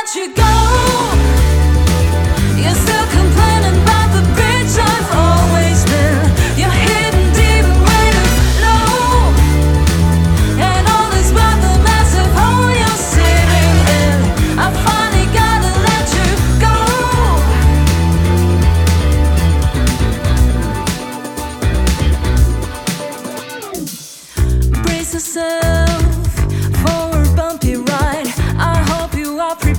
let you go. You're still complaining about the bridge I've always been. You're hidden deep and way too low, and all is but the massive hole you're sitting in. I finally gotta let you go. Brace yourself for a bumpy ride. I hope you are prepared.